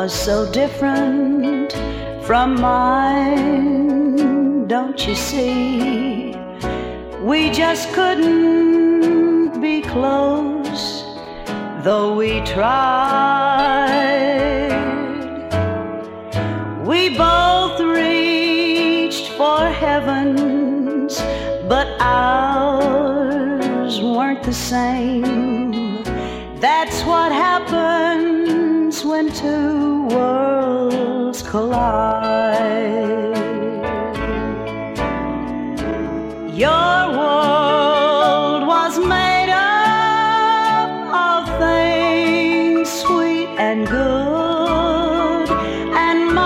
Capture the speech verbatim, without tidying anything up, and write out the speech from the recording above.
was so different from mine, don't you see? We just couldn't be close, though we tried. We both reached for heavens, but ours weren't the same. That's what happens when two worlds collide.